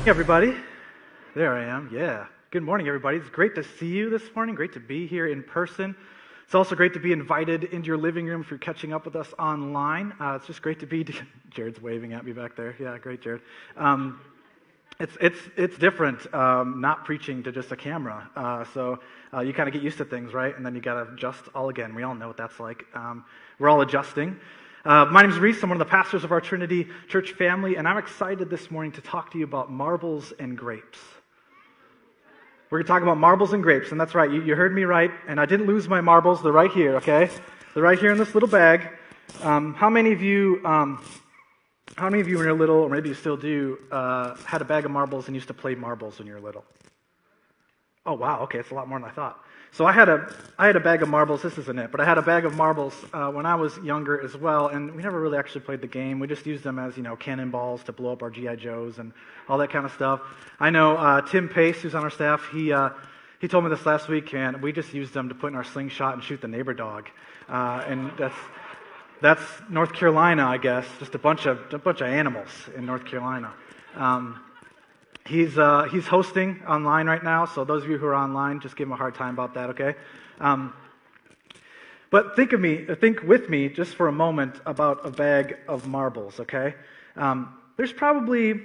Hey everybody, there I am, yeah. Good morning everybody, it's great to see you this morning, great to be here in person. It's also great to be invited into your living room if you're catching up with us online. It's just great to be, Jared's waving at me back there, yeah, great Jared. It's different not preaching to just a camera, so you kind of get used to things, right? And then you got to adjust all again. We all know what that's like. We're all adjusting. My name is Reese. I'm one of the pastors of our Trinity Church family, and I'm excited this morning to talk to you about marbles and grapes. We're going to talk about marbles and grapes, and that's right. You heard me right, and I didn't lose my marbles. They're right here, okay? They're right here in this little bag. How many of you when you were little, or maybe you still do, had a bag of marbles and used to play marbles when you were little? Oh, wow, okay, it's a lot more than I thought. So I had a bag of marbles. This isn't it, but I had a bag of marbles when I was younger as well, and we never really actually played the game. We just used them as, cannonballs to blow up our G.I. Joes and all that kind of stuff. I know Tim Pace, who's on our staff, he told me this last week, and we just used them to put in our slingshot and shoot the neighbor dog. And that's North Carolina, I guess, just a bunch of animals in North Carolina. He's hosting online right now, so those of you who are online, just give him a hard time about that, okay? But think with me just for a moment about a bag of marbles, okay? There's probably,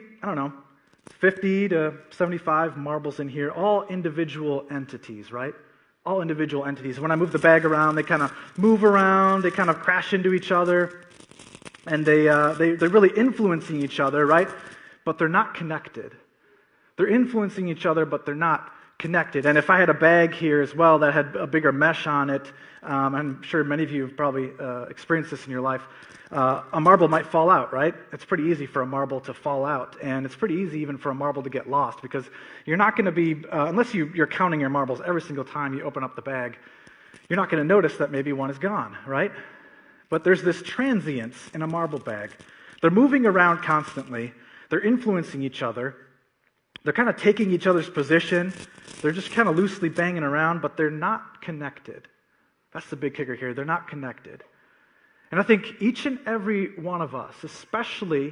50 to 75 marbles in here, all individual entities, right? All individual entities. When I move the bag around, they kind of move around, they kind of crash into each other, and they're really influencing each other, right? But they're not connected. They're influencing each other, but they're not connected. And if I had a bag here as well that had a bigger mesh on it, I'm sure many of you have probably experienced this in your life, a marble might fall out, right? It's pretty easy for a marble to fall out, and it's pretty easy even for a marble to get lost, because you're not going to be, unless you're counting your marbles every single time you open up the bag, you're not going to notice that maybe one is gone, right? But there's this transience in a marble bag. They're moving around constantly. They're influencing each other. They're kind of taking each other's position. They're just kind of loosely banging around, but they're not connected. That's the big kicker here. They're not connected. And I think each and every one of us, especially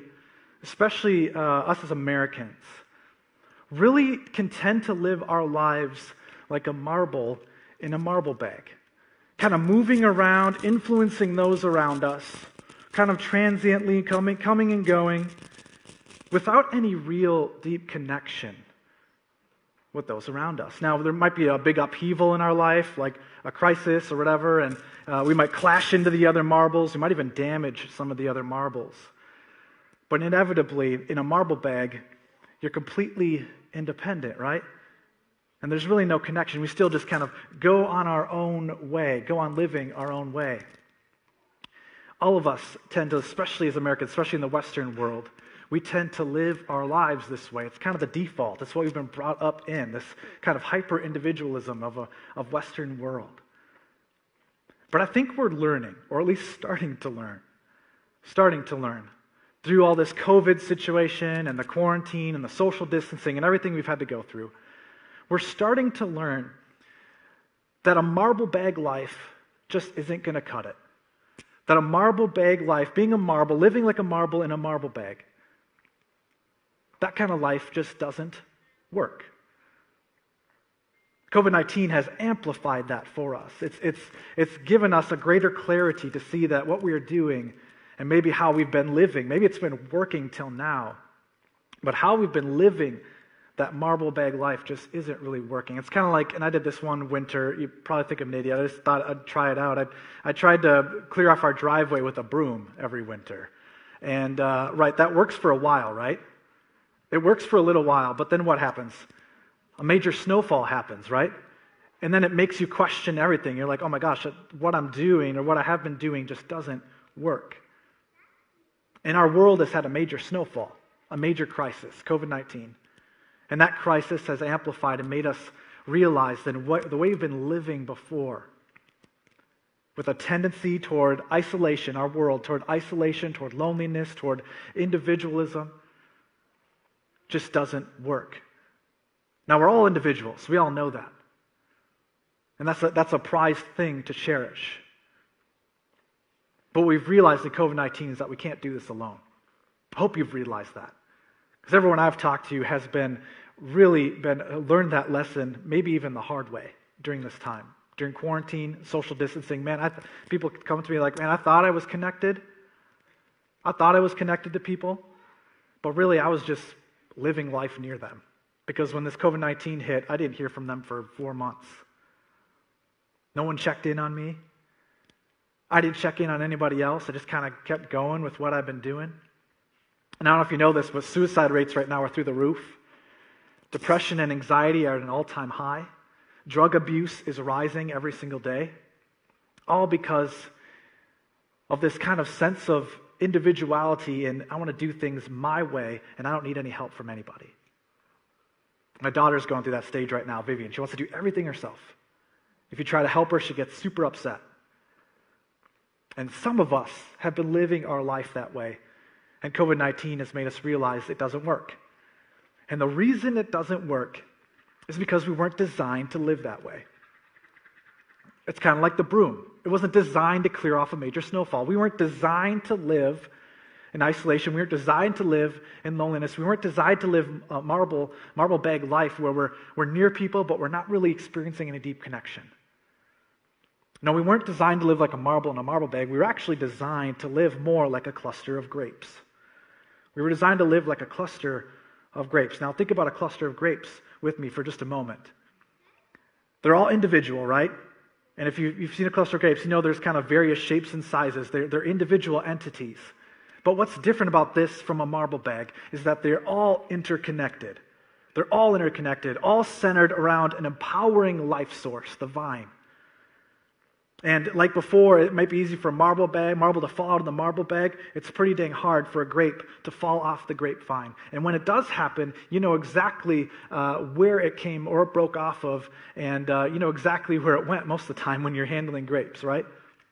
us as Americans, really can tend to live our lives like a marble in a marble bag, kind of moving around, influencing those around us, kind of transiently coming and going, without any real deep connection with those around us. Now, there might be a big upheaval in our life, like a crisis or whatever, and we might clash into the other marbles. We might even damage some of the other marbles. But inevitably, in a marble bag, you're completely independent, right? And there's really no connection. We still just kind of go on our own way, go on living our own way. All of us tend to, especially as Americans, especially in the Western world, we tend to live our lives this way. It's kind of the default. It's what we've been brought up in, this kind of hyper-individualism of Western world. But I think we're learning, or at least starting to learn, through all this COVID situation and the quarantine and the social distancing and everything we've had to go through. We're starting to learn that a marble bag life just isn't going to cut it. That a marble bag life, being a marble, living like a marble in a marble bag, that kind of life just doesn't work. COVID-19 has amplified that for us. It's given us a greater clarity to see that what we are doing and maybe how we've been living, maybe it's been working till now, but how we've been living that marble bag life just isn't really working. It's kind of like, and I did this one winter, you probably think of an idiot, I just thought I'd try it out. I tried to clear off our driveway with a broom every winter. And that works for a while, right? It works for a little while, but then what happens? A major snowfall happens, right? And then it makes you question everything. You're like, oh my gosh, what I'm doing or what I have been doing just doesn't work. And our world has had a major snowfall, a major crisis, COVID-19. And that crisis has amplified and made us realize that the way we've been living before, with a tendency toward isolation, our world, toward isolation, toward loneliness, toward individualism, just doesn't work. Now, we're all individuals. We all know that. And that's a prized thing to cherish. But what we've realized in COVID-19 is that we can't do this alone. I hope you've realized that. Because everyone I've talked to has learned that lesson, maybe even the hard way during this time. During quarantine, social distancing, man, people come to me like, man, I thought I was connected. I thought I was connected to people, but really I was just living life near them. Because when this COVID-19 hit, I didn't hear from them for 4 months. No one checked in on me. I didn't check in on anybody else. I just kind of kept going with what I've been doing. And I don't know if you know this, but suicide rates right now are through the roof. Depression and anxiety are at an all-time high. Drug abuse is rising every single day. All because of this kind of sense of individuality and I want to do things my way and I don't need any help from anybody. My daughter's going through that stage right now, Vivian. She wants to do everything herself. If you try to help her, she gets super upset. And some of us have been living our life that way. And COVID-19 has made us realize it doesn't work. And the reason it doesn't work is because we weren't designed to live that way. It's kind of like the broom. It wasn't designed to clear off a major snowfall. We weren't designed to live in isolation. We weren't designed to live in loneliness. We weren't designed to live a marble bag life where we're near people, but we're not really experiencing any deep connection. No, we weren't designed to live like a marble in a marble bag. We were actually designed to live more like a cluster of grapes. We were designed to live like a cluster of grapes. Now think about a cluster of grapes with me for just a moment. They're all individual, right? And if you've seen a cluster of grapes, you know there's kind of various shapes and sizes. They're individual entities. But what's different about this from a marble bag is that they're all interconnected. They're all interconnected, all centered around an empowering life source, the vine. And like before, it might be easy for a marble to fall out of the marble bag. It's pretty dang hard for a grape to fall off the grapevine. And when it does happen, you know exactly where it came or it broke off of, and you know exactly where it went most of the time when you're handling grapes, right?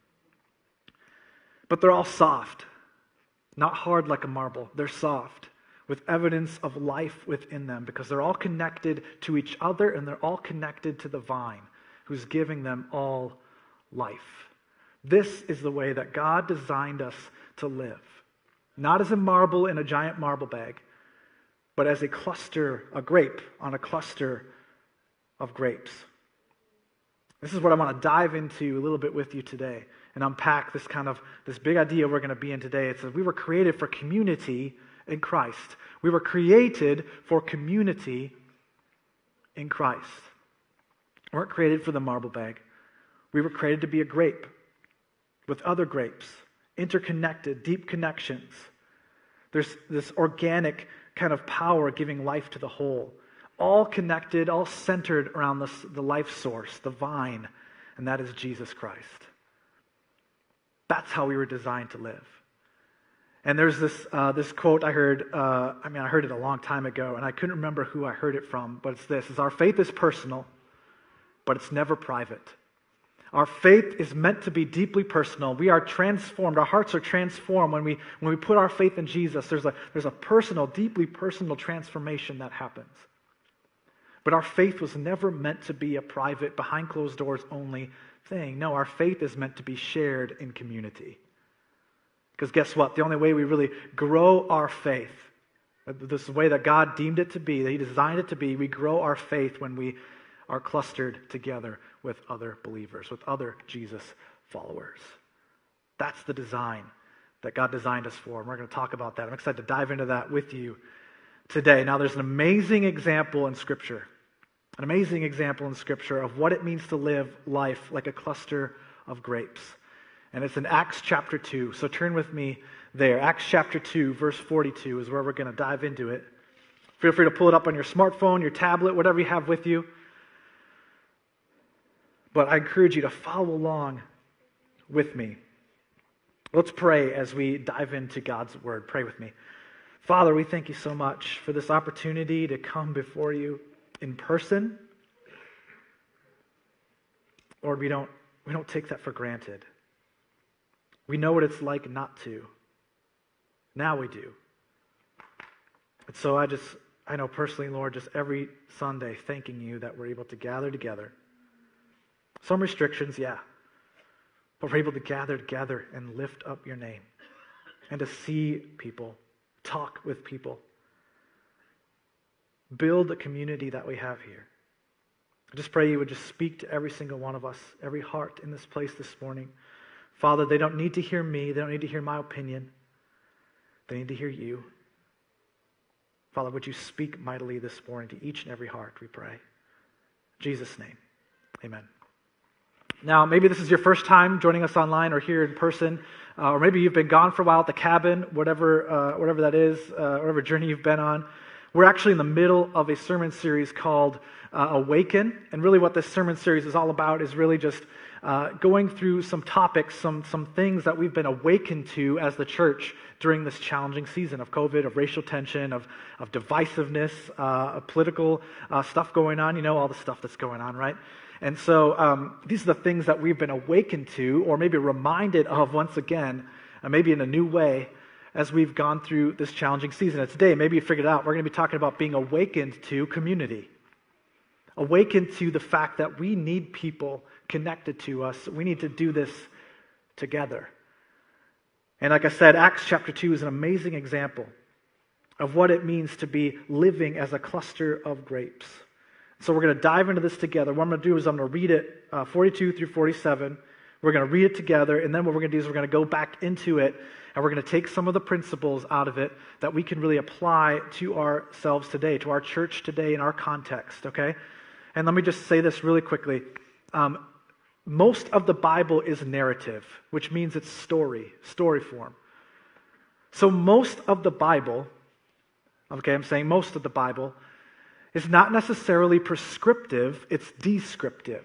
But they're all soft, not hard like a marble. They're soft, with evidence of life within them, because they're all connected to each other and they're all connected to the vine, who's giving them all life. This is the way that God designed us to live. Not as a marble in a giant marble bag, but as a grape on a cluster of grapes. This is what I want to dive into a little bit with you today and unpack this big idea we're going to be in today. It's that we were created for community in Christ. We were created for community in Christ. We weren't created for the marble bag. We were created to be a grape with other grapes, interconnected, deep connections. There's this organic kind of power giving life to the whole, all connected, all centered around the life source, the vine, and that is Jesus Christ. That's how we were designed to live. And there's this quote I heard, I heard it a long time ago, and I couldn't remember who I heard it from, but it's this: our faith is personal, but it's never private. Our faith is meant to be deeply personal. We are transformed. Our hearts are transformed when we put our faith in Jesus. There's a personal, deeply personal transformation that happens. But our faith was never meant to be a private, behind closed doors only thing. No, our faith is meant to be shared in community. Because guess what? The only way we really grow our faith, this is the way that God deemed it to be, that He designed it to be, we grow our faith when we are clustered together with other believers, with other Jesus followers. That's the design that God designed us for, and we're going to talk about that. I'm excited to dive into that with you today. Now, there's an amazing example in Scripture, of what it means to live life like a cluster of grapes. And it's in Acts chapter 2. So turn with me there. Acts chapter 2, verse 42 is where we're going to dive into it. Feel free to pull it up on your smartphone, your tablet, whatever you have with you. But I encourage you to follow along with me. Let's pray as we dive into God's Word. Pray with me. Father, we thank you so much for this opportunity to come before you in person. Lord, we don't take that for granted. We know what it's like not to. Now we do. And so I know personally, Lord, just every Sunday thanking you that we're able to gather together. Some restrictions, yeah. But we're able to gather together and lift up your name. And to see people, talk with people. Build the community that we have here. I just pray you would just speak to every single one of us, every heart in this place this morning. Father, they don't need to hear me. They don't need to hear my opinion. They need to hear you. Father, would you speak mightily this morning to each and every heart, we pray. In Jesus' name, amen. Now, maybe this is your first time joining us online or here in person, or maybe you've been gone for a while at the cabin, whatever that is, whatever journey you've been on. We're actually in the middle of a sermon series called Awaken, and really what this sermon series is all about is really just going through some topics, some things that we've been awakened to as the church during this challenging season of COVID, of racial tension, of divisiveness, of political stuff going on, all the stuff that's going on, right? And so these are the things that we've been awakened to, or maybe reminded of once again, maybe in a new way, as we've gone through this challenging season. And today, maybe you figured it out, we're going to be talking about being awakened to community. Awakened to the fact that we need people connected to us. We need to do this together. And like I said, Acts chapter 2 is an amazing example of what it means to be living as a cluster of grapes. So we're going to dive into this together. What I'm going to do is I'm going to read it 42 through 47. We're going to read it together, and then what we're going to do is we're going to go back into it, and we're going to take some of the principles out of it that we can really apply to ourselves today, to our church today in our context, okay? And let me just say this really quickly. Most of the Bible is narrative, which means it's story form. So most of the Bible, okay, I'm saying most of the Bible, is not necessarily prescriptive, it's descriptive.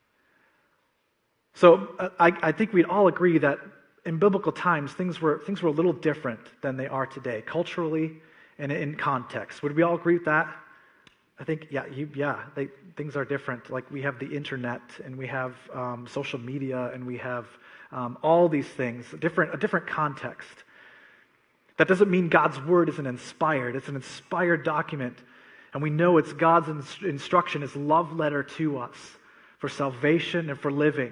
So I think we'd all agree that in biblical times, things were a little different than they are today, culturally and in context. Would we all agree with that? I think, things are different. Like we have the internet, and we have social media, and we have all these things, a different context. That doesn't mean God's word isn't inspired. It's an inspired document, and we know it's God's instruction, His love letter to us for salvation and for living.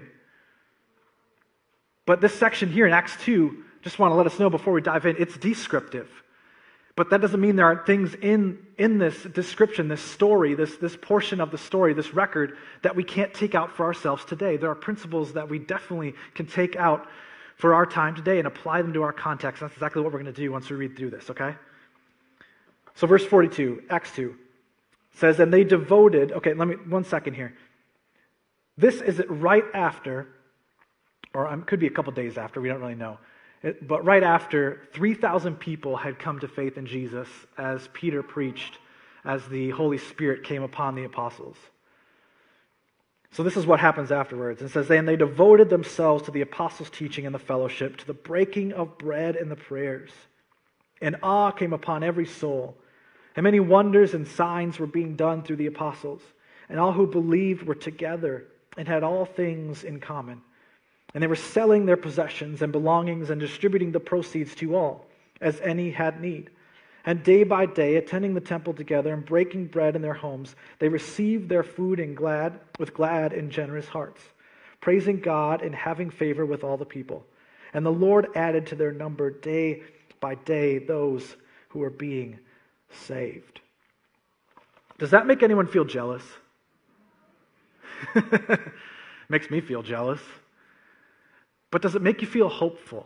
But this section here in Acts 2, just want to let us know before we dive in, it's descriptive. But that doesn't mean there aren't things in this description, this story, this portion of the story, this record, that we can't take out for ourselves today. There are principles that we definitely can take out for our time today and apply them to our context. That's exactly what we're going to do once we read through this, okay? So verse 42, Acts 2, says, and they devoted, okay, one second here. This is right after, or it could be a couple days after, we don't really know. But right after, 3,000 people had come to faith in Jesus as Peter preached, as the Holy Spirit came upon the apostles. So this is what happens afterwards. It says, and they devoted themselves to the apostles' teaching and the fellowship, to the breaking of bread and the prayers. And awe came upon every soul. And many wonders and signs were being done through the apostles. And all who believed were together and had all things in common. And they were selling their possessions and belongings and distributing the proceeds to all, as any had need. And day by day, attending the temple together and breaking bread in their homes, they received their food with glad and generous hearts, praising God and having favor with all the people. And the Lord added to their number day by day those who were being saved. Does that make anyone feel jealous? Makes me feel jealous. But does it make you feel hopeful?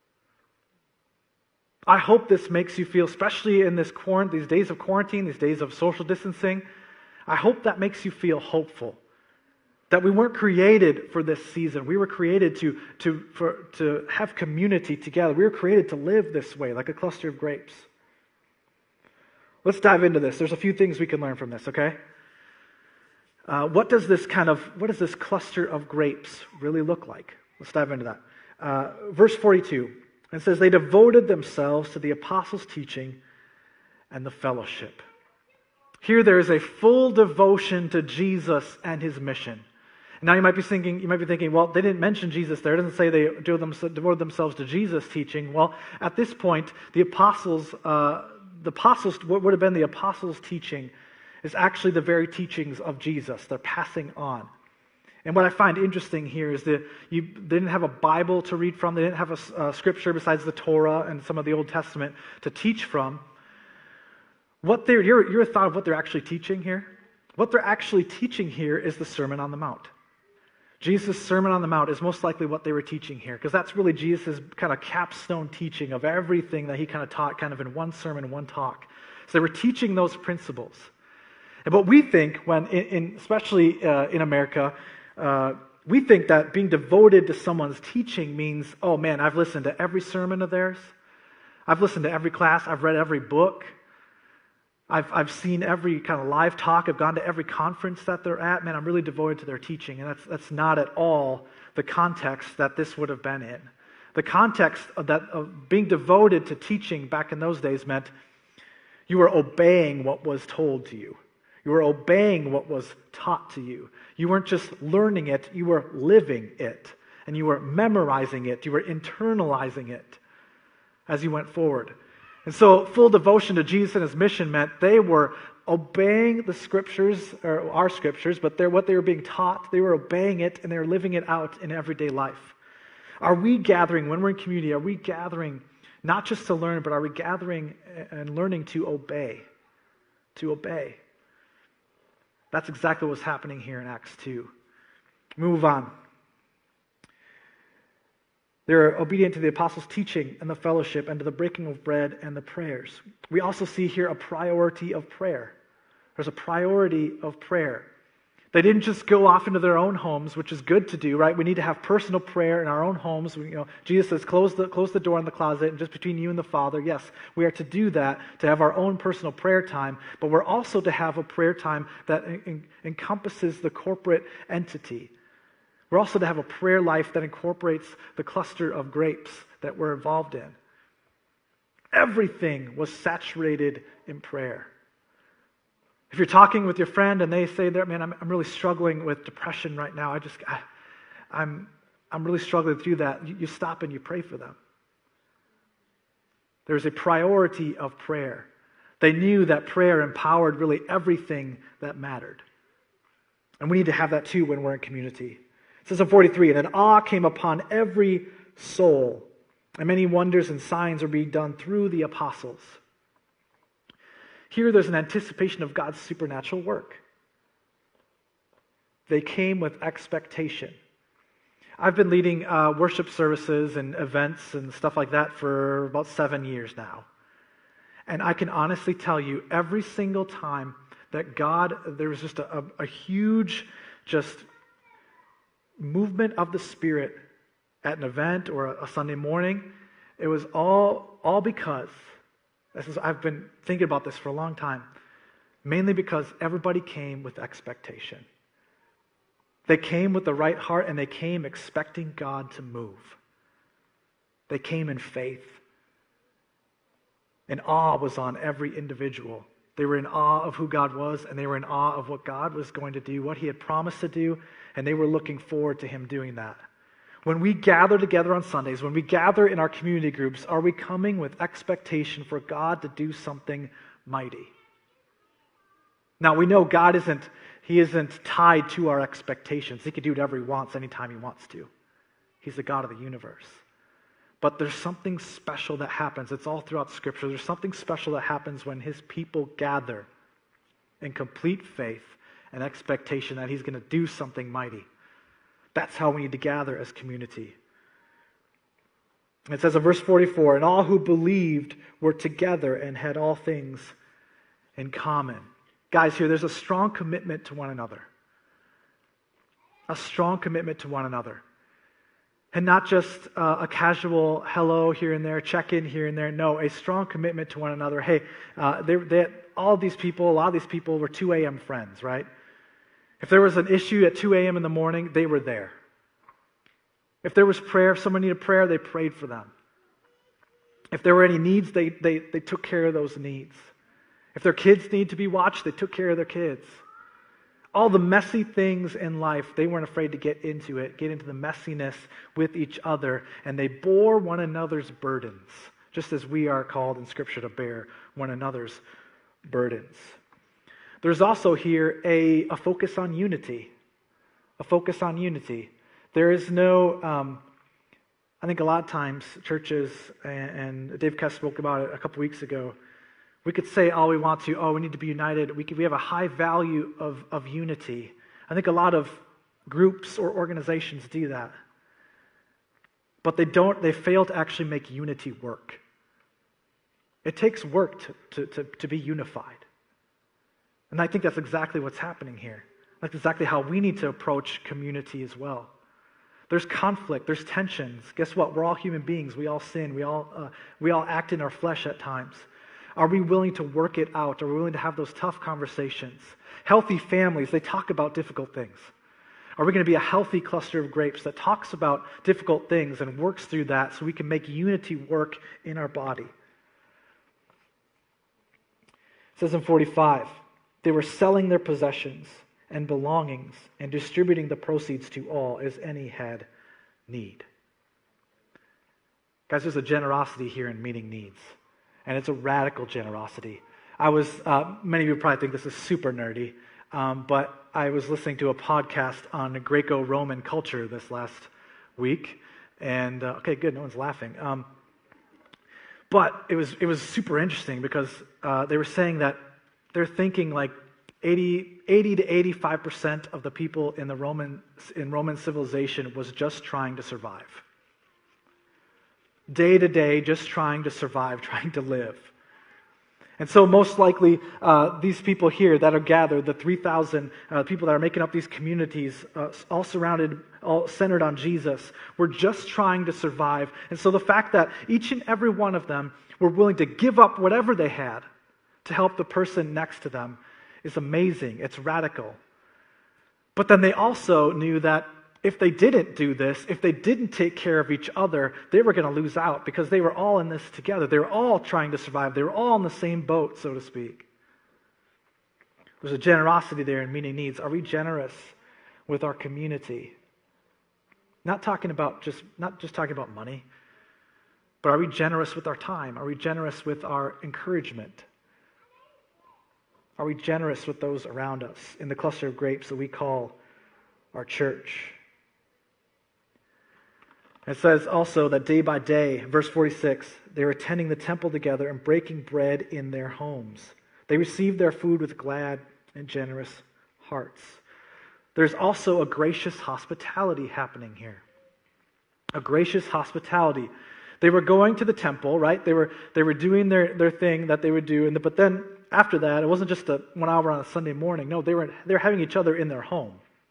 I hope this makes you feel, especially in these days of quarantine, these days of social distancing, I hope that makes you feel hopeful. That we weren't created for this season. We were created to have community together. We were created to live this way, like a cluster of grapes. Let's dive into this. There's a few things we can learn from this, okay? What does this cluster of grapes really look like? Let's dive into that. Verse 42, it says, they devoted themselves to the apostles' teaching and the fellowship. Here there is a full devotion to Jesus and His mission. Now you might be thinking, well, they didn't mention Jesus there. It doesn't say they devoted themselves to Jesus' teaching. Well, at this point, the apostles, what would have been the apostles' teaching is actually the very teachings of Jesus. They're passing on. And what I find interesting here is that they didn't have a Bible to read from. They didn't have a scripture besides the Torah and some of the Old Testament to teach from. Your thought of what they're actually teaching here? What they're actually teaching here is the Sermon on the Mount. Jesus' Sermon on the Mount is most likely what they were teaching here, because that's really Jesus' kind of capstone teaching of everything that he kind of taught kind of in one sermon, one talk. So they were teaching those principles. And what we think, especially in America, we think that being devoted to someone's teaching means, oh man, I've listened to every sermon of theirs. I've listened to every class. I've read every book. I've seen every kind of live talk. I've gone to every conference that they're at. Man, I'm really devoted to their teaching. And that's not at all the context that this would have been in. The context of being devoted to teaching back in those days meant you were obeying what was told to you. You were obeying what was taught to you. You weren't just learning it, you were living it. And you were memorizing it. You were internalizing it as you went forward. And so full devotion to Jesus and his mission meant they were obeying the scriptures, or our scriptures, but what they were being taught, they were obeying it and they were living it out in everyday life. Are we gathering, when we're in community, are we gathering not just to learn, but are we gathering and learning to obey? To obey. That's exactly what's happening here in Acts 2. Move on. They're obedient to the apostles' teaching and the fellowship and to the breaking of bread and the prayers. We also see here a priority of prayer. There's a priority of prayer. They didn't just go off into their own homes, which is good to do, right? We need to have personal prayer in our own homes. Jesus says, close the door in the closet and just between you and the Father. Yes, we are to do that, to have our own personal prayer time, but we're also to have a prayer time that encompasses the corporate entity. We're also to have a prayer life that incorporates the cluster of grapes that we're involved in. Everything was saturated in prayer. If you're talking with your friend and they say, man, I'm really struggling with depression right now. I'm really struggling through that. You stop and you pray for them. There's a priority of prayer. They knew that prayer empowered really everything that mattered. And we need to have that too when we're in community. It says in 43, and an awe came upon every soul, and many wonders and signs were being done through the apostles. Here there's an anticipation of God's supernatural work. They came with expectation. I've been leading worship services and events and stuff like that for about 7 years now. And I can honestly tell you, every single time that there was just a huge movement of the Spirit at an event or a Sunday morning, it was all because, I've been thinking about this for a long time, mainly because everybody came with expectation. They came with the right heart and they came expecting God to move. They came in faith. And awe was on every individual. They were in awe of who God was, and they were in awe of what God was going to do, what he had promised to do, and they were looking forward to him doing that. When we gather together on Sundays, when we gather in our community groups, are we coming with expectation for God to do something mighty? Now, we know God isn't tied to our expectations. He can do whatever he wants anytime he wants to. He's the God of the universe. But there's something special that happens. It's all throughout Scripture. There's something special that happens when his people gather in complete faith and expectation that he's going to do something mighty. That's how we need to gather as community. It says in verse 44, and all who believed were together and had all things in common. Guys, here, there's a strong commitment to one another. A strong commitment to one another. And not just a casual hello here and there, check in here and there. No, a strong commitment to one another. Hey, a lot of these people were 2 a.m. friends, right? If there was an issue at 2 a.m. in the morning, they were there. If there was prayer, if someone needed prayer, they prayed for them. If there were any needs, they took care of those needs. If their kids need to be watched, they took care of their kids. All the messy things in life, they weren't afraid to get into the messiness with each other, and they bore one another's burdens, just as we are called in Scripture to bear one another's burdens. There's also here a focus on unity. A focus on unity. There is no, I think a lot of times churches, and Dave Kess spoke about it a couple weeks ago, We could say all we want to, we need to be united. We have a high value of unity. I think a lot of groups or organizations do that. But they fail to actually make unity work. It takes work to be unified. And I think that's exactly what's happening here. That's exactly how we need to approach community as well. There's conflict, there's tensions. Guess what? We're all human beings. We all sin. We all act in our flesh at times. Are we willing to work it out? Are we willing to have those tough conversations? Healthy families, they talk about difficult things. Are we going to be a healthy cluster of grapes that talks about difficult things and works through that so we can make unity work in our body? It says in 45, they were selling their possessions and belongings and distributing the proceeds to all as any had need. Guys, there's a generosity here in meeting needs, and it's a radical generosity. Many of you probably think this is super nerdy, but I was listening to a podcast on Greco-Roman culture this last week, and okay, good, no one's laughing. But it was super interesting because they were saying that they're thinking like 80 to 85% of the people in Roman civilization was just trying to survive. Day to day, just trying to survive, trying to live. And so most likely, these people here that are gathered, the 3,000 people that are making up these communities, all centered on Jesus, were just trying to survive. And so the fact that each and every one of them were willing to give up whatever they had to help the person next to them is amazing. It's radical. But then they also knew that if they didn't do this, if they didn't take care of each other, they were going to lose out because they were all in this together. They were all trying to survive. They were all in the same boat, so to speak. There's a generosity there in meeting needs. Are we generous with our community? Not just talking about money, but are we generous with our time? Are we generous with our encouragement? Are we generous with those around us in the cluster of grapes that we call our church? It says also that day by day, verse 46, they were attending the temple together and breaking bread in their homes. They received their food with glad and generous hearts. There's also a gracious hospitality happening here. A gracious hospitality. They were going to the temple, right? They were doing their thing that they would do, but then after that, it wasn't just 1 hour on a Sunday morning. No, they were having each other in their home.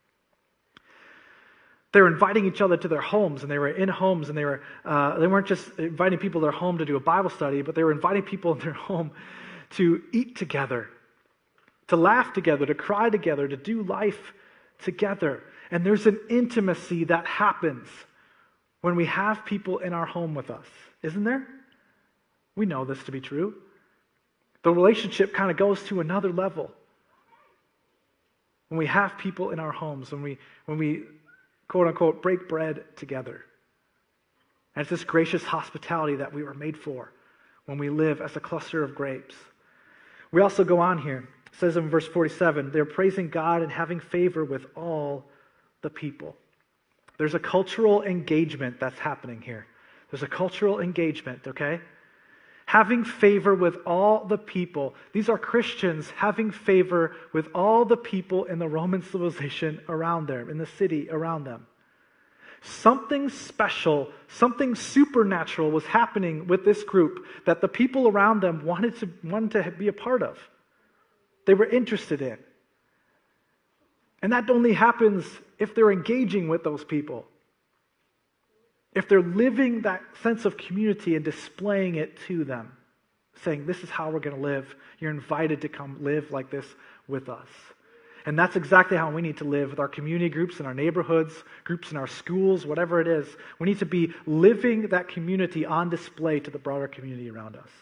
They were inviting each other to their homes, and they were in homes, and they weren't just inviting people to their home to do a Bible study, but they were inviting people in their home to eat together, to laugh together, to cry together, to do life together. And there's an intimacy that happens when we have people in our home with us, isn't there? We know this to be true. The relationship kind of goes to another level when we have people in our homes, when we quote unquote break bread together. And it's this gracious hospitality that we were made for when we live as a cluster of grapes. We also go on here. It says in verse 47, they're praising God and having favor with all the people. There's a cultural engagement that's happening here. There's a cultural engagement, okay? Having favor with all the people. These are Christians having favor with all the people in the Roman civilization around them, in the city around them. Something special, something supernatural was happening with this group that the people around them wanted to be a part of. They were interested in. And that only happens if they're engaging with those people. If they're living that sense of community and displaying it to them, saying, this is how we're going to live. You're invited to come live like this with us. And that's exactly how we need to live with our community groups in our neighborhoods, groups in our schools, whatever it is. We need to be living that community on display to the broader community around us.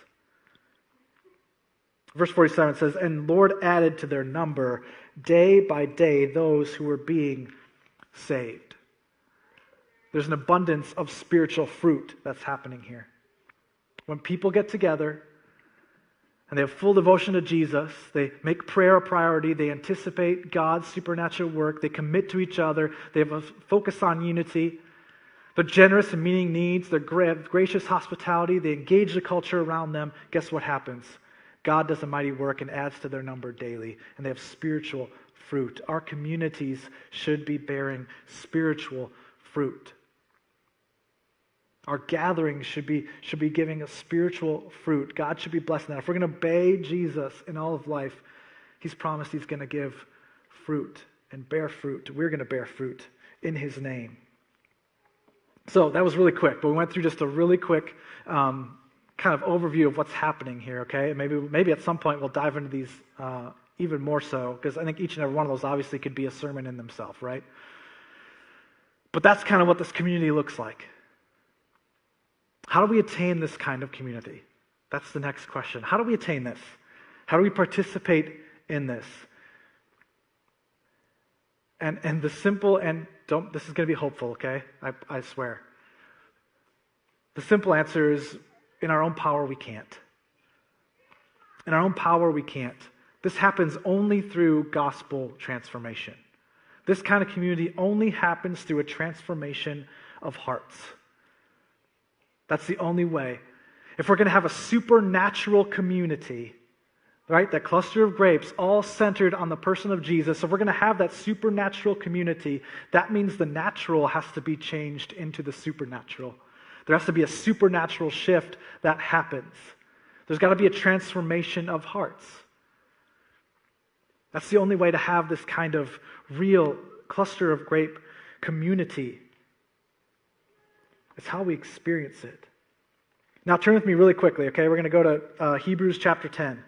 Verse 47 says, and Lord added to their number day by day those who were being saved. There's an abundance of spiritual fruit that's happening here. When people get together and they have full devotion to Jesus, they make prayer a priority, they anticipate God's supernatural work, they commit to each other, they have a focus on unity, they're generous in meeting needs, they're gracious hospitality, they engage the culture around them. Guess what happens? God does a mighty work and adds to their number daily, and they have spiritual fruit. Our communities should be bearing spiritual fruit. Our gatherings should be giving us spiritual fruit. God should be blessing that. If we're going to obey Jesus in all of life, He's promised He's going to give fruit and bear fruit. We're going to bear fruit in His name. So that was really quick, but we went through just a really quick kind of overview of what's happening here, okay? Maybe at some point we'll dive into these even more so, because I think each and every one of those obviously could be a sermon in themselves, right? But that's kind of what this community looks like. How do we attain this kind of community? That's the next question. How do we attain this? How do we participate in this? And the simple, and this is going to be hopeful, okay? I swear. The simple answer is, in our own power, we can't. In our own power, we can't. This happens only through gospel transformation. This kind of community only happens through a transformation of hearts. That's the only way. If we're going to have a supernatural community, right, that cluster of grapes all centered on the person of Jesus, if we're going to have that supernatural community, that means the natural has to be changed into the supernatural. There has to be a supernatural shift that happens. There's got to be a transformation of hearts. That's the only way to have this kind of real cluster of grape community. It's how we experience it. Now turn with me really quickly, okay? We're going to go to Hebrews chapter 10.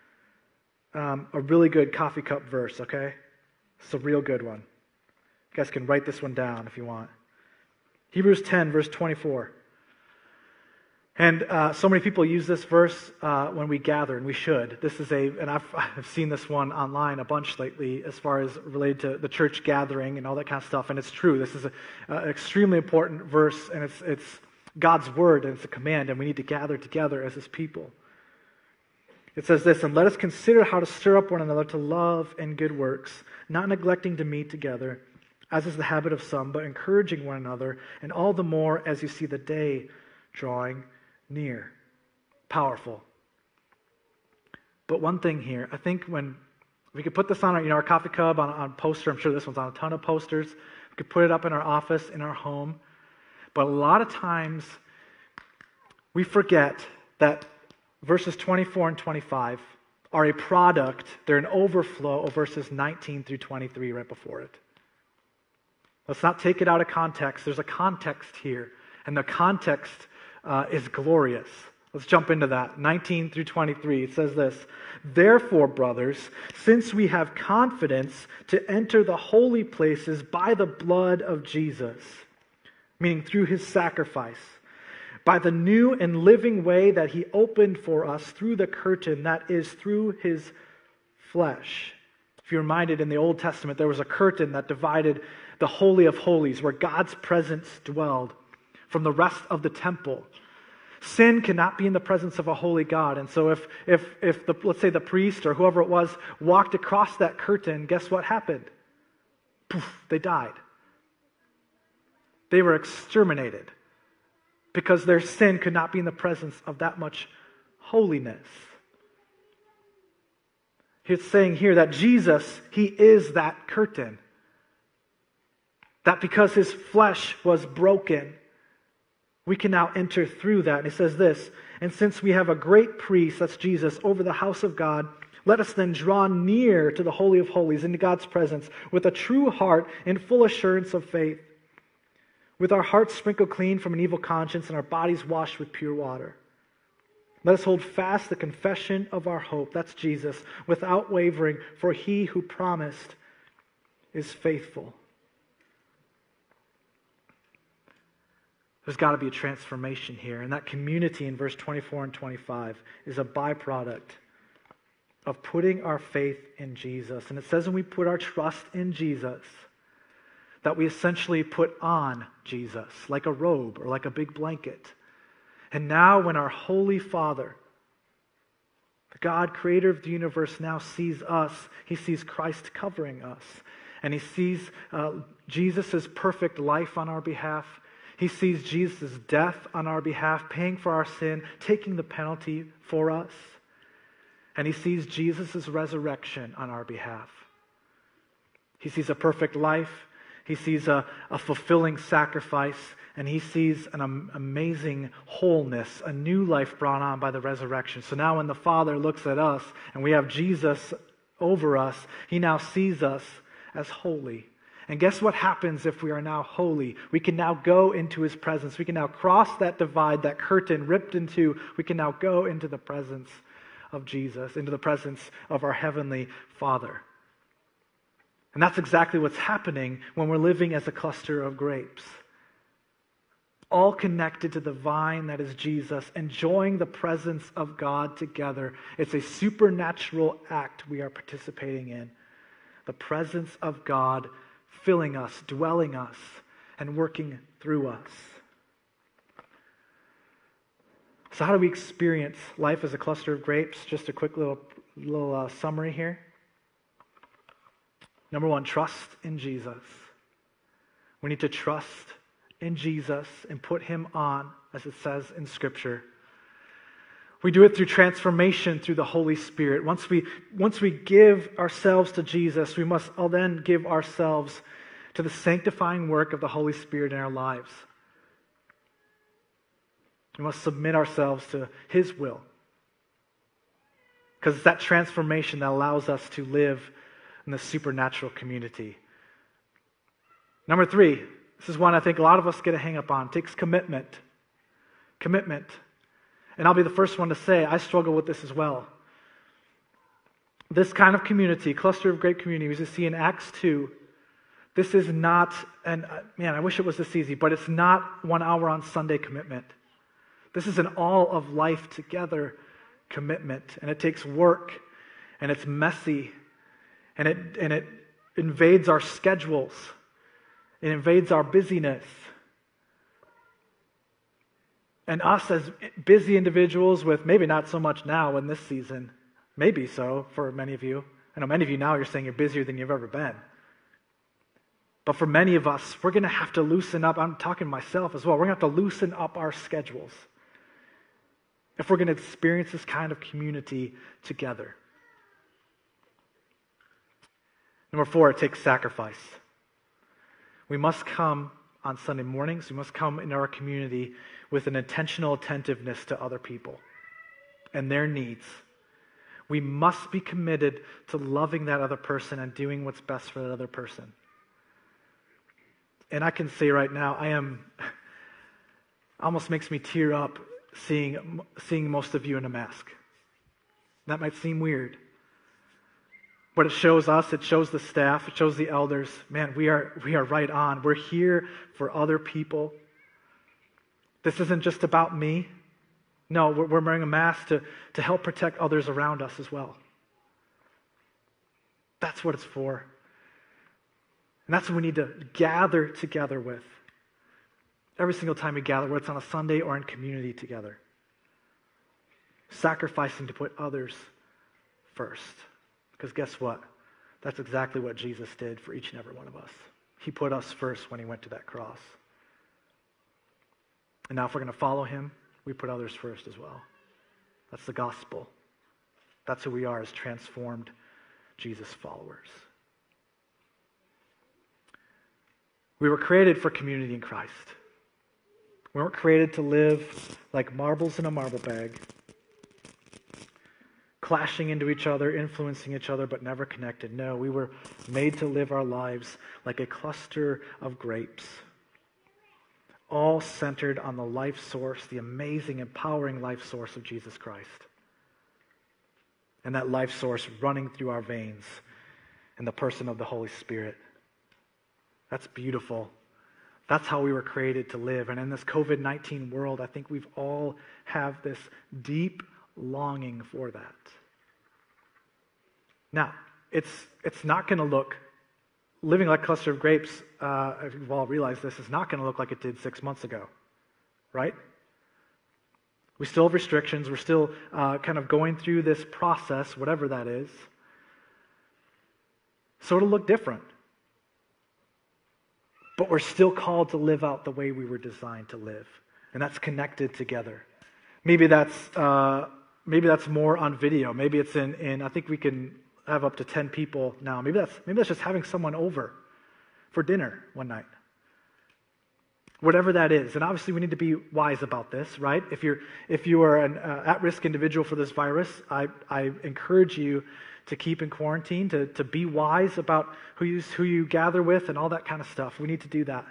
A really good coffee cup verse, okay? It's a real good one. You guys can write this one down if you want. Hebrews 10, verse 24. And so many people use this verse when we gather, and we should. And I've seen this one online a bunch lately as far as related to the church gathering and all that kind of stuff, and it's true. This is an extremely important verse, and it's God's word, and it's a command, and we need to gather together as His people. It says this, "And let us consider how to stir up one another to love and good works, not neglecting to meet together, as is the habit of some, but encouraging one another, and all the more as you see the day drawing near." Powerful. But one thing here, I think when we could put this on our coffee cup, on poster, I'm sure this one's on a ton of posters. We could put it up in our office, in our home. But a lot of times we forget that verses 24 and 25 are a product, they're an overflow of verses 19 through 23 right before it. Let's not take it out of context. There's a context here, and the context is glorious. Let's jump into that. 19 through 23, it says this, "Therefore, brothers, since we have confidence to enter the holy places by the blood of Jesus," meaning through His sacrifice, "by the new and living way that He opened for us through the curtain, that is, through His flesh." If you're reminded, in the Old Testament, there was a curtain that divided the Holy of Holies, where God's presence dwelled, from the rest of the temple. Sin cannot be in the presence of a holy God. And so if let's say the priest or whoever it was walked across that curtain, guess what happened? Poof, they died. They were exterminated because their sin could not be in the presence of that much holiness. He's saying here that Jesus, He is that curtain. That because His flesh was broken, we can now enter through that. And He says this, "And since we have a great priest," that's Jesus, "over the house of God, let us then draw near to the Holy of Holies, into God's presence, with a true heart and full assurance of faith, with our hearts sprinkled clean from an evil conscience and our bodies washed with pure water. Let us hold fast the confession of our hope," that's Jesus, "without wavering, for He who promised is faithful." There's got to be a transformation here. And that community in verse 24 and 25 is a byproduct of putting our faith in Jesus. And it says when we put our trust in Jesus, that we essentially put on Jesus, like a robe or like a big blanket. And now when our Holy Father, the God, creator of the universe, now sees us, He sees Christ covering us. And He sees Jesus' perfect life on our behalf. He sees Jesus' death on our behalf, paying for our sin, taking the penalty for us. and he sees Jesus' resurrection on our behalf. He sees a perfect life. He sees a fulfilling sacrifice, and he sees an amazing wholeness, a new life brought on by the resurrection. So now when the Father looks at us and we have Jesus over us, he now sees us as holy. And guess what happens if we are now holy? We can now go into his presence. We can now cross that divide, that curtain ripped in two. We can now go into the presence of Jesus, into the presence of our heavenly Father. And that's exactly what's happening when we're living as a cluster of grapes. All connected to the vine that is Jesus, enjoying the presence of God together. It's a supernatural act we are participating in. The presence of God filling us, dwelling us, and working through us. So how do we experience life as a cluster of grapes? Just a quick little summary here. Number one, trust in Jesus. We need to trust in Jesus and put him on, as it says in Scripture. We do it through transformation through the Holy Spirit. Once we give ourselves to Jesus, we must then give ourselves to the sanctifying work of the Holy Spirit in our lives. We must submit ourselves to his will. Because it's that transformation that allows us to live in the supernatural community. Number three, this is one I think a lot of us get a hang up on. It takes commitment. Commitment. And I'll be the first one to say, I struggle with this as well. This kind of community, cluster of grape community, as you see in Acts 2, this is not, and man, I wish it was this easy, but it's not 1 hour on Sunday commitment. This is an all of life together commitment. And it takes work, and it's messy, and it invades our schedules. It invades our busyness. And us as busy individuals with maybe not so much now in this season, maybe so for many of you. I know many of you now you're saying you're busier than you've ever been. But for many of us, we're going to have to loosen up. I'm talking to myself as well. We're going to have to loosen up our schedules if we're going to experience this kind of community together. Number four, it takes sacrifice. We must come on Sunday mornings. We must come in our community with an intentional attentiveness to other people and their needs. We must be committed to loving that other person and doing what's best for that other person. And I can say right now, almost makes me tear up seeing most of you in a mask. That might seem weird. But it shows us, it shows the staff, it shows the elders, man, we are right on. We're here for other people. This isn't just about me. No, we're wearing a mask to help protect others around us as well. That's what it's for. And that's what we need to gather together with. Every single time we gather, whether it's on a Sunday or in community together. Sacrificing to put others first. Because guess what? That's exactly what Jesus did for each and every one of us. He put us first when he went to that cross. And now if we're going to follow him, we put others first as well. That's the gospel. That's who we are as transformed Jesus followers. We were created for community in Christ. We weren't created to live like marbles in a marble bag, clashing into each other, influencing each other, but never connected. No, we were made to live our lives like a cluster of grapes, all centered on the life source, the amazing, empowering life source of Jesus Christ. And that life source running through our veins in the person of the Holy Spirit. That's beautiful. That's how we were created to live. And in this COVID-19 world, I think we've all have this deep longing for that. Now, it's not going to look, living like a cluster of grapes, we've all realized this, is not going to look like it did 6 months ago, right? We still have restrictions. We're still kind of going through this process, whatever that is. So it'll look different. But we're still called to live out the way we were designed to live. And that's connected together. Maybe that's maybe that's more on video. Maybe it's in I think we can have up to 10 people now. Maybe that's just having someone over for dinner one night. Whatever that is. And obviously we need to be wise about this, right? If you are an at-risk individual for this virus, I encourage you to keep in quarantine, to be wise about who you gather with and all that kind of stuff. We need to do that.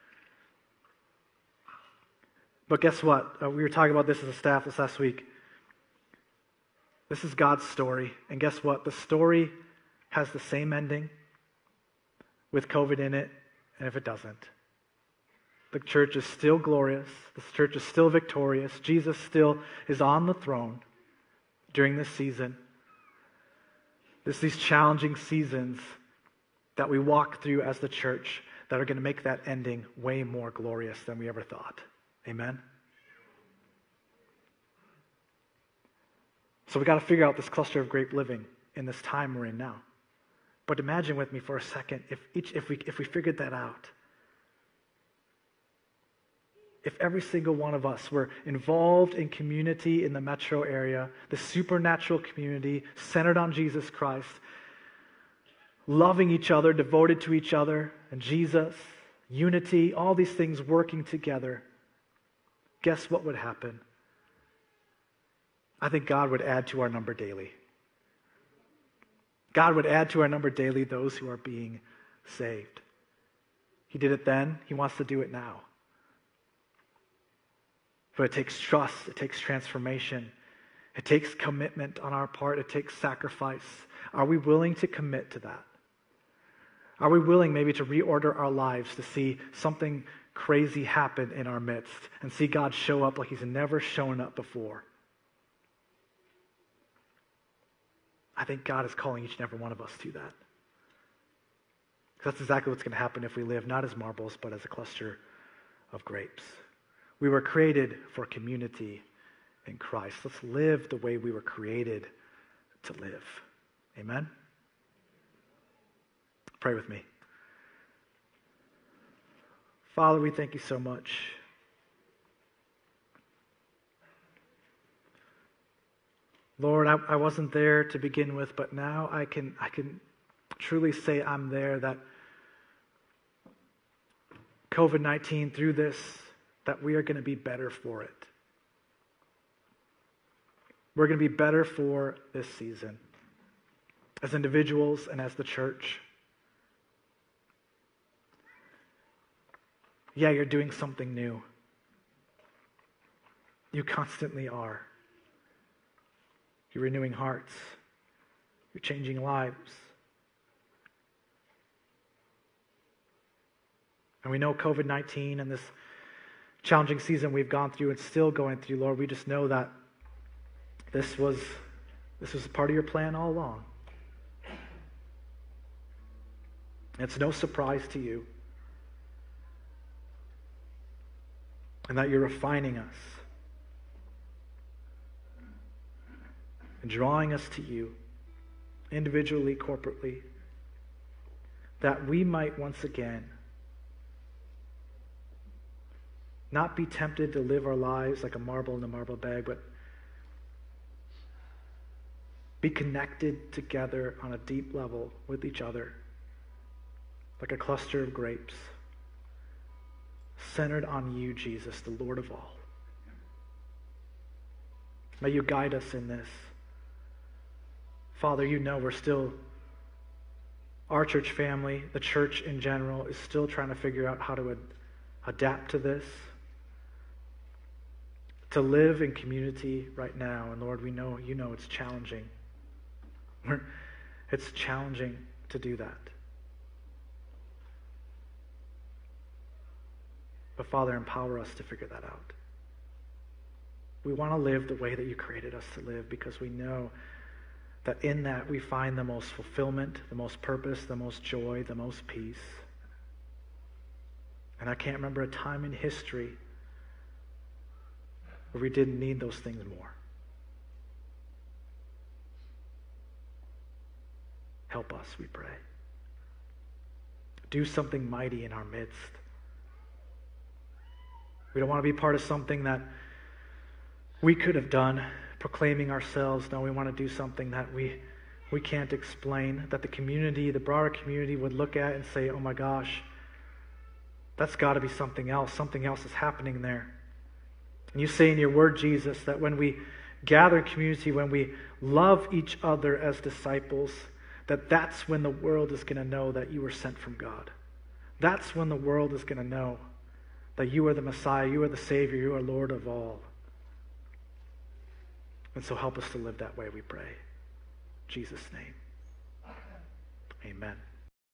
But guess what? We were talking about this as a staff this last week. This is God's story. And guess what? The story has the same ending with COVID in it, and if it doesn't. The church is still glorious. The church is still victorious. Jesus still is on the throne during this season. These challenging seasons that we walk through as the church that are going to make that ending way more glorious than we ever thought. Amen? So we got to figure out this cluster of grape living in this time we're in now. But imagine with me for a second if we figured that out. If every single one of us were involved in community in the metro area, the supernatural community centered on Jesus Christ, loving each other, devoted to each other and Jesus, unity, all these things working together, guess what would happen? I think God would add to our number daily. God would add to our number daily those who are being saved. He did it then. He wants to do it now. But it takes trust. It takes transformation. It takes commitment on our part. It takes sacrifice. Are we willing to commit to that? Are we willing maybe to reorder our lives to see something crazy happen in our midst and see God show up like He's never shown up before? I think God is calling each and every one of us to that. Because that's exactly what's going to happen if we live not as marbles, but as a cluster of grapes. We were created for community in Christ. Let's live the way we were created to live. Amen? Pray with me. Father, we thank you so much. Lord, I wasn't there to begin with, but now I can truly say I'm there, that COVID-19, through this, that we are going to be better for it. We're going to be better for this season, as individuals and as the church. Yeah, you're doing something new. You constantly are. You're renewing hearts. You're changing lives. And we know COVID-19 and this challenging season we've gone through and still going through, Lord, we just know that this was a part of your plan all along. It's no surprise to you. And that you're refining us and drawing us to you individually, corporately, that we might once again not be tempted to live our lives like a marble in a marble bag, but be connected together on a deep level with each other, like a cluster of grapes, centered on you, Jesus, the Lord of all. May you guide us in this. Father, you know we're still, our church family, the church in general, is still trying to figure out how to adapt to this, to live in community right now. And Lord, we know, you know it's challenging. It's challenging to do that. But Father, empower us to figure that out. We want to live the way that you created us to live, because we know that in that we find the most fulfillment, the most purpose, the most joy, the most peace. And I can't remember a time in history where we didn't need those things more. Help us, we pray. Do something mighty in our midst. We don't want to be part of something that we could have done, proclaiming ourselves. No, we want to do something that we can't explain, that the community, the broader community would look at and say, oh my gosh, that's got to be something else. Something else is happening there. And you say in your word, Jesus, that when we gather in community, when we love each other as disciples, that's when the world is going to know that you were sent from God. That's when the world is going to know that you are the Messiah, you are the Savior, you are Lord of all. And so help us to live that way, we pray. In Jesus' name. Amen.